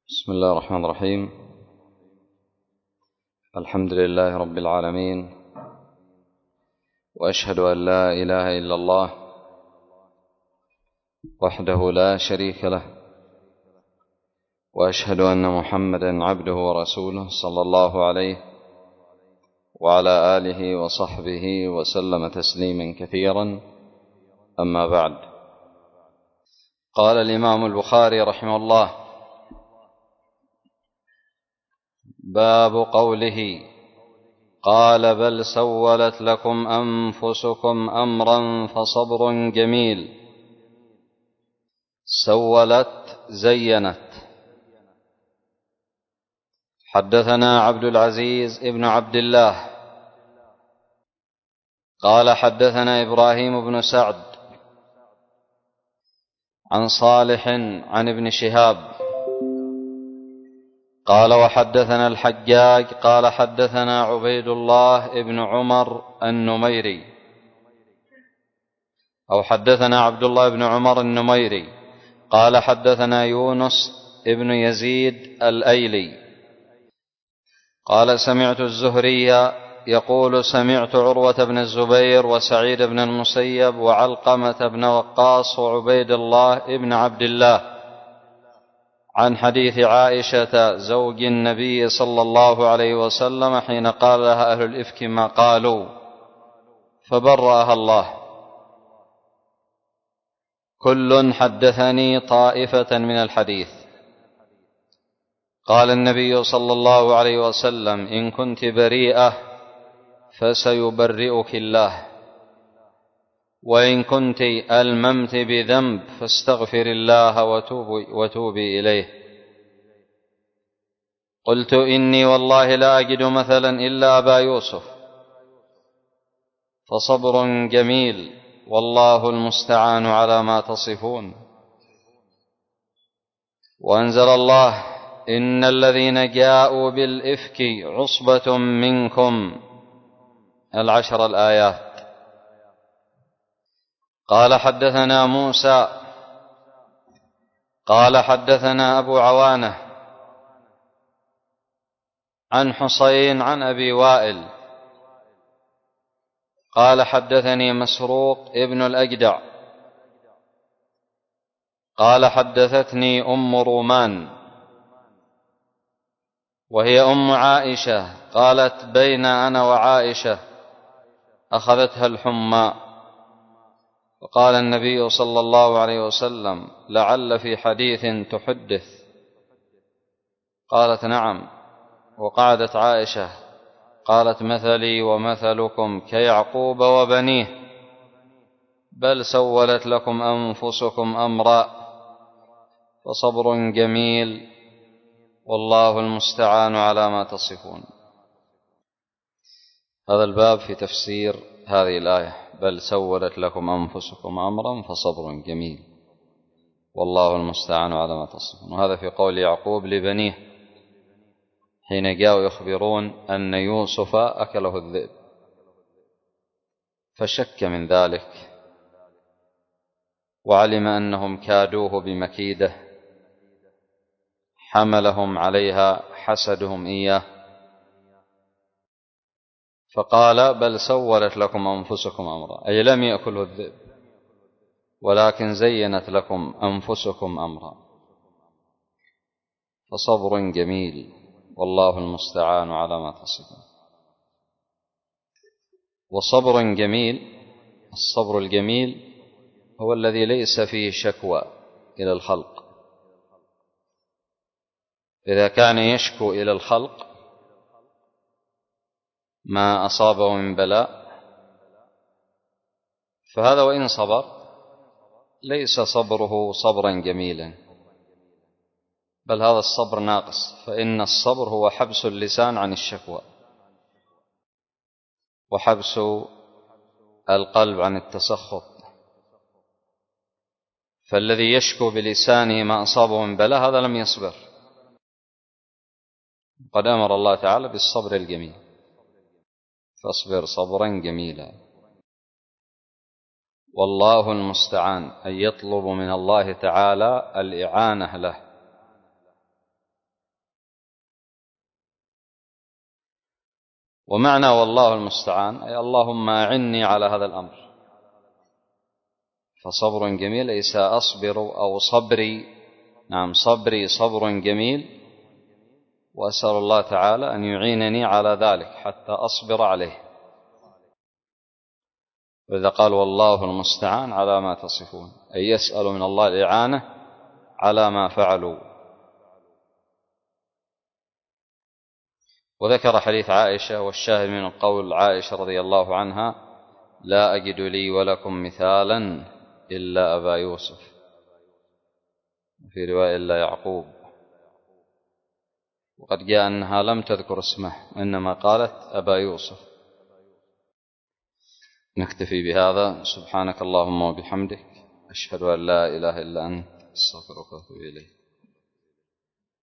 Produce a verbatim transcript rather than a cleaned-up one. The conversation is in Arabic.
بسم الله الرحمن الرحيم. الحمد لله رب العالمين، وأشهد أن لا إله إلا الله وحده لا شريك له، وأشهد أن محمدا عبده ورسوله صلى الله عليه وعلى آله وصحبه وسلم تسليما كثيرا. أما بعد، قال الإمام البخاري رحمه الله: باب قوله: قال بل سولت لكم أنفسكم أمرا فصبر جميل. سولت زينت. حدثنا عبد العزيز ابن عبد الله قال حدثنا إبراهيم بن سعد عن صالح عن ابن شهاب قال وحدثنا الحجاج قال حدثنا عبيد الله ابن عمر النميري أو حدثنا عبد الله بن عمر النميري قال حدثنا يونس ابن يزيد الأيلي قال سمعت الزهري يقول سمعت عروة بن الزبير وسعيد بن المسيب وعلقمة بن وقاص وعبيد الله ابن عبد الله عن حديث عائشة زوج النبي صلى الله عليه وسلم حين قال لها أهل الإفك ما قالوا فبرأها الله. كل حدثني طائفة من الحديث. قال النبي صلى الله عليه وسلم: إن كنت بريئة فسيبرئك الله، وإن كنت ألممت بذنب فاستغفر الله وتوبي, وتوبي إليه. قلت: إني والله لا أجد مثلا إلا أبا يوسف، فصبر جميل والله المستعان على ما تصفون. وأنزل الله: إن الذين جاءوا بالإفك عصبة منكم، العشر الآيات. قال حدثنا موسى قال حدثنا أبو عوانة عن حسين عن أبي وائل قال حدثني مسروق ابن الأجدع قال حدثتني أم رومان وهي أم عائشة قالت: بين أنا وعائشة أخذتها الحمى، وقال النبي صلى الله عليه وسلم: لعل في حديث تحدث. قالت: نعم. وقعدت عائشة قالت: مثلي ومثلكم كيعقوب وبنيه، بل سولت لكم أنفسكم أمرا فصبر جميل والله المستعان على ما تصفون. هذا الباب في تفسير هذه الآية: بل سولت لكم أنفسكم أمرا فصبر جميل والله المستعان على ما تصفون. وهذا في قول يعقوب لبنيه حين جاءوا يخبرون أن يوسف أكله الذئب، فشك من ذلك وعلم أنهم كادوه بمكيدة حملهم عليها حسدهم إياه، فقال: بل سولت لكم أنفسكم أمرا، أي لم يأكله الذئب ولكن زينت لكم أنفسكم أمرا فصبر جميل والله المستعان على ما تصفون. وصبر جميل، الصبر الجميل هو الذي ليس فيه شكوى إلى الخلق. إذا كان يشكو إلى الخلق ما أصابه من بلاء فهذا وإن صبر ليس صبره صبرا جميلا، بل هذا الصبر ناقص، فإن الصبر هو حبس اللسان عن الشكوى وحبس القلب عن التسخط. فالذي يشكو بلسانه ما أصابه من بلاء هذا لم يصبر. قد أمر الله تعالى بالصبر الجميل: فاصبر صبرا جميلا والله المستعان، أن يطلب من الله تعالى الإعانة له ومعنى والله المستعان أي اللهم أعني على هذا الأمر. فصبر جميل أي سأصبر أو صبري، نعم صبري صبر جميل، وأسأل الله تعالى أن يعينني على ذلك حتى أصبر عليه. وإذا قال والله المستعان على ما تصفون أي يسأل من الله الإعانة على ما فعلوا. وذكر حديث عائشة، والشاهد من قول عائشة رضي الله عنها: لا أجد لي ولكم مثالا إلا أبا يوسف، في رواية إلا يعقوب. وقد جاء أنها لم تذكر اسمه وإنما قالت أبا يوسف. نكتفي بهذا. سبحانك اللهم وبحمدك، أشهد أن لا إله إلا أنت، أستغفرك وأتوب إليك.